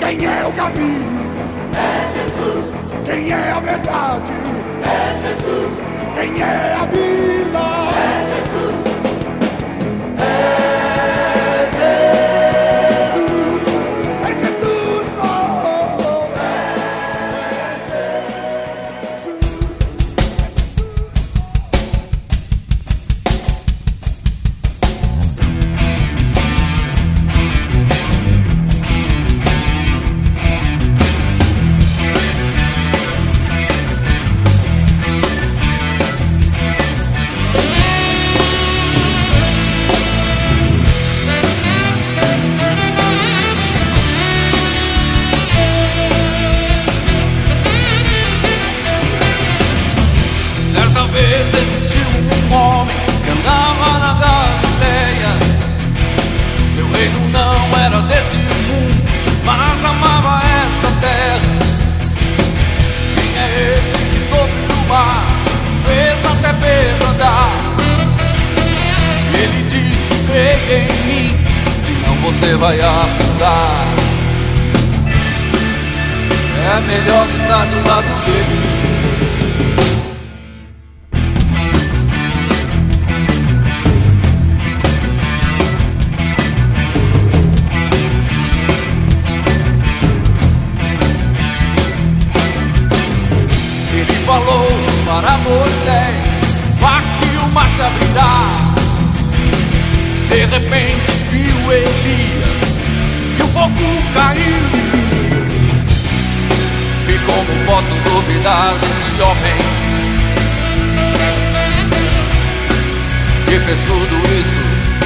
Quem é o caminho? É Jesus. Quem é a verdade? É Jesus. Quem é a vida? É Jesus. É Jesus. É Jesus. Oh, é Jesus. Certa vez existiu um homem que andava na Galileia. Seu reino não era desse mundo, mas amava esta terra. Quem é esse que sobre o mar fez até Pedro andar? Ele disse: creia em mim, senão você vai afundar. É melhor estar do lado dele. Falou para Moisés: vá que o mar se abrirá. De repente viu Elias e o fogo caiu. E como posso duvidar desse homem que fez tudo isso?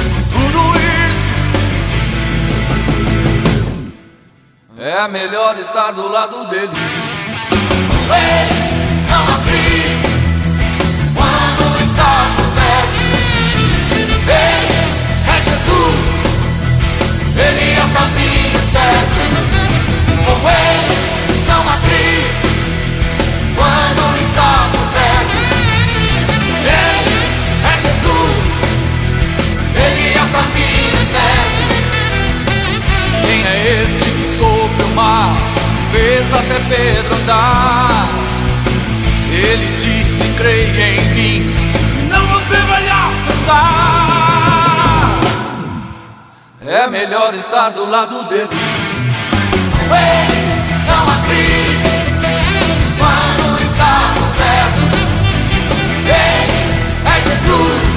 É melhor estar do lado dele. Não há crise quando está por perto. Ele é Jesus. Ele é o caminho certo. Com ele não há crise quando está por perto. Ele é Jesus. Ele é o caminho certo. Quem é este que sobre o mar fez até Pedro andar? Ele disse: creia em mim, senão você vai afundar. É melhor estar do lado dele. Com ele não há crise quando está por perto. Ele é Jesus.